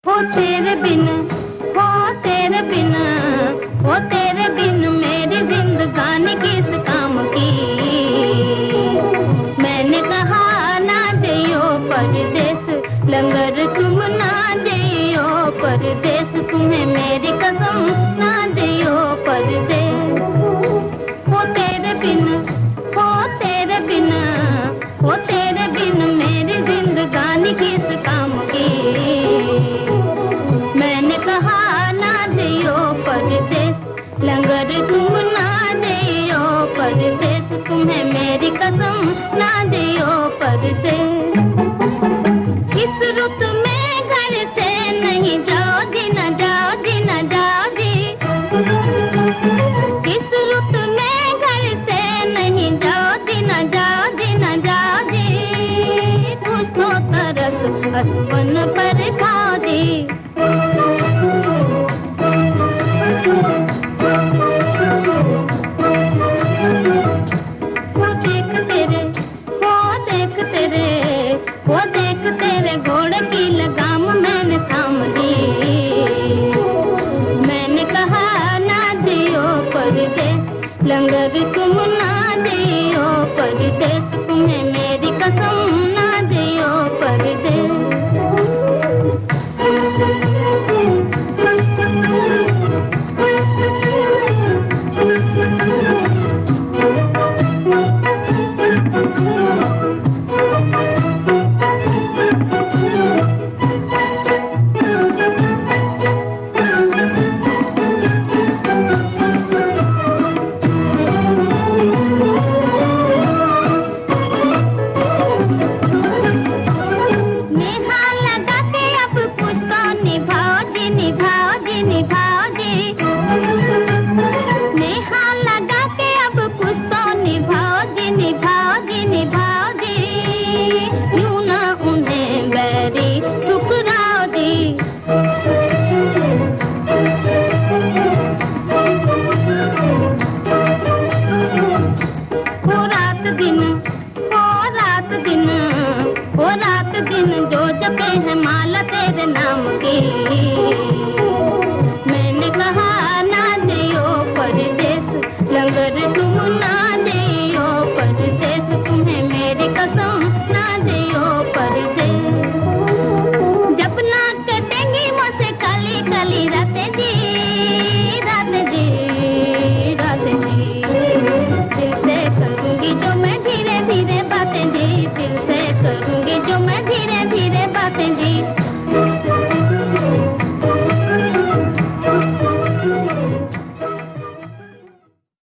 हो तेरे बिन, हो तेरे बिन, हो तेरे बिन मेरी जिंदगानी किस काम की। मैंने कहा ना जइयो परदेस, लंगर तुम ना जइयो परदेस, तुम्हें मेरी कसम ना जइयो परदेस। हो तेरे बिन, हो तेरे बिन, हो तेरे बिन मेरी जिंदगानी किस काम की। मैंने कहा ना जइयो परदेस, लंगर तुम ना जइयो परदेस, तुम्हें मेरी कसम ना जइयो परदेस। इस रुत में घर से नहीं जाओ जी, न जाओ जी, न जाओ जी। इस रुत में घर से नहीं जाओ जी, न जाओ जी, न जाओ जी। पूछो तरस असवन पर खाओ जी। वो देख तेरे घोड़े की लगाम मैंने थाम दी। मैंने कहा ना जियो परदेस, लंगर